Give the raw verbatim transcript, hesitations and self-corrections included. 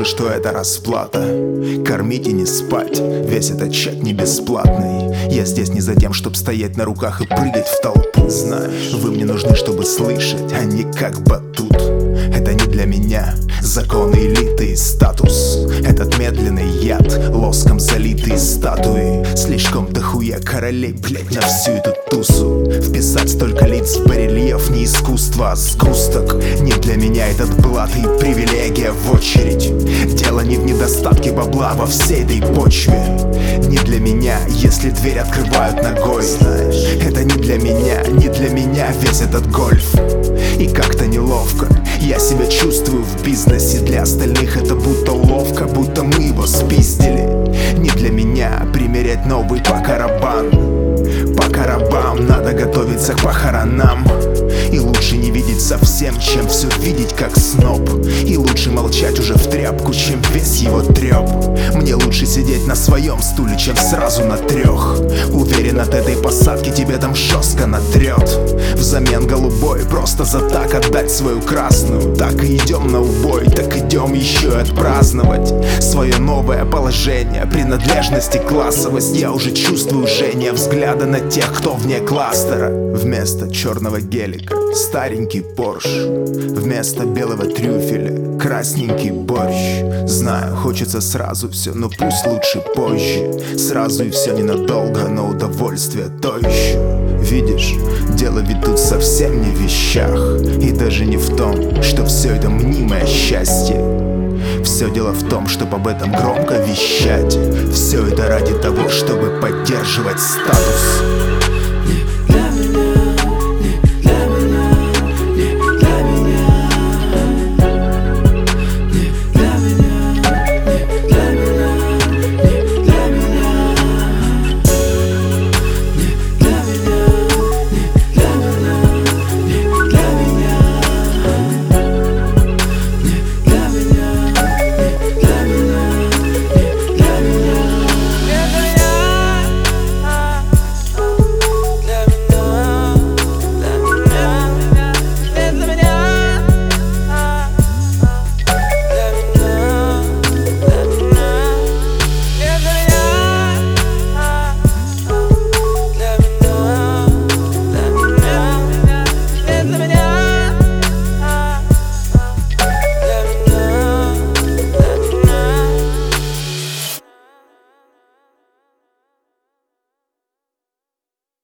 же, что это расплата. Кормить и не спать, весь этот чек не бесплатный. Я здесь не за тем, чтоб стоять на руках и прыгать в толпу. Знаешь, вы мне нужны, чтобы слышать, а не как батут. Это не для меня законы элиты и статус. Этот медленный яд, лоском залитые статуи. Слишком дохуя королей, блять, на всю эту тусу. Вписать столько лиц в барельеф не искусство, а сгусток. Не для меня этот блат и привилегия в очередь. Дело не в недостатке бабла во всей этой почве. Не для меня, если дверь открывают ногой. Знаешь, это не для меня, не для меня весь этот гольф. И как-то неловко я себя чувствую в бизнесе. Для остальных это будто уловка, будто мы его спиздили. Не для меня примерять новый покарабан. По коробам надо готовиться к похоронам. И лучше не видеть совсем, чем все видеть как сноб. И лучше молчать уже в тряпку, чем весь его треп. Мне лучше сидеть на своем стуле, чем сразу на трех. Уверен, от этой посадки тебе там жестко натрет. Взамен голубой, просто за так отдать свою красную. Так и идем на убой, так идем еще и отпраздновать свое новое положение, принадлежность и классовость. Я уже чувствую жжение взгляда на тех, кто вне кластера. Вместо черного гелика старенький Порш, вместо белого трюфеля красненький борщ. Знаю, хочется сразу все, но пусть лучше позже. Сразу и все ненадолго, но удовольствие то еще. Видишь, дело ведь тут совсем не в вещах. И даже не в том, что все это мнимое счастье. Все дело в том, чтобы об этом громко вещать. Все это ради того, чтобы поддерживать статус.